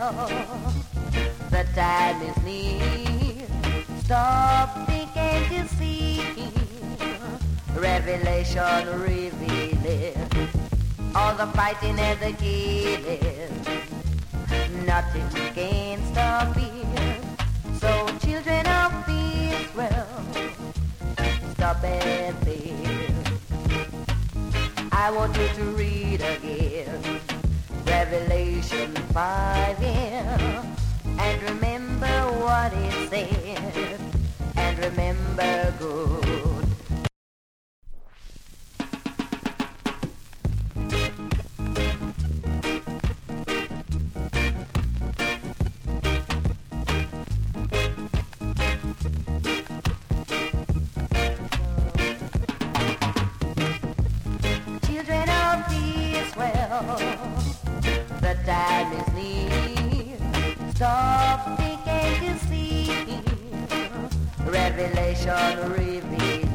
The time is near. Stop thinking to see. Revelation revealing all the fighting and the killing. Nothing can stop it. So children of Israel, stop and think. I want you to read again Revelation 5, yeah, and remember what it said, and remember good. Children of Israel, the time is near. Stop thinking to see. Revelation reveals